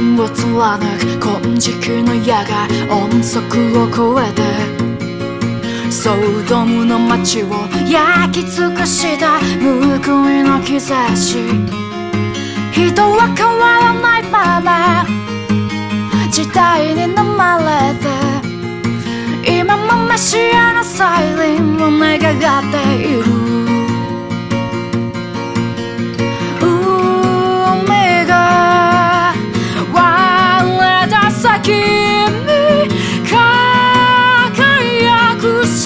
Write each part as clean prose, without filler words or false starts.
天を貫く金色の矢が音速を超えてソドムの街を焼き尽くした報いの兆し。人は変わらないまま時代に飲まれて今もメシアの再臨を願っている。海が割れた先に輝く魚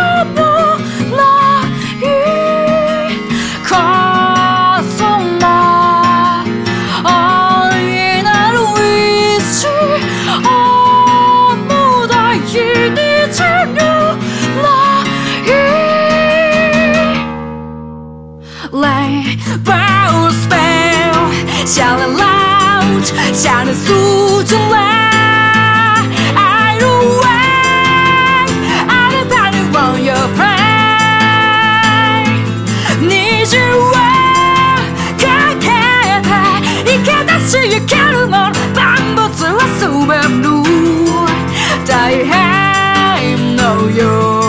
雷こそが愛なる意志重大に散るRainbow spell Shout it loud Shout it through the light I don't wait Everybody want your pride 虹をかけて生け出しゆけるもの万物は全る大変のよ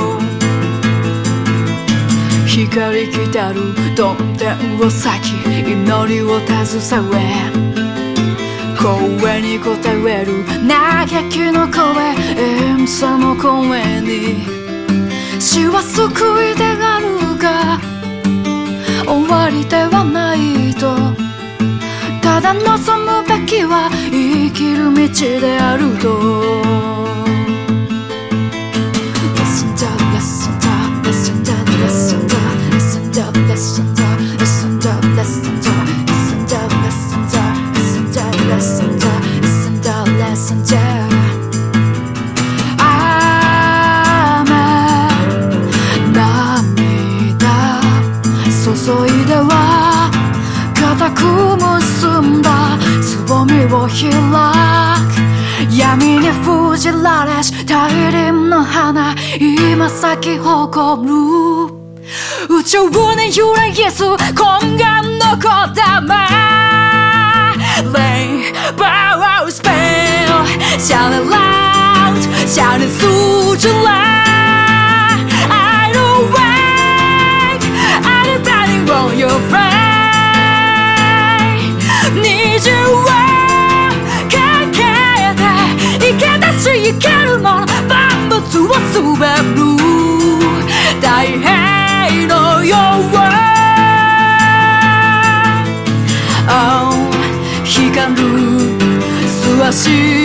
光来たるどん天を咲き祈りを携え声に応える嘆きの声遠さの声に死は救いであるが終わりではないとただ望むべきは生きる道であると注いでは固く結んだつぼみを開く闇に封じられし大輪の花今咲き誇る宇宙に揺らぎす根源の言霊 Rainbow spell Shout it loud Shout it through the light I don't wait Everybody want your pride 虹をかけて生け出し生けるもの万物を全る大変のよ光る素足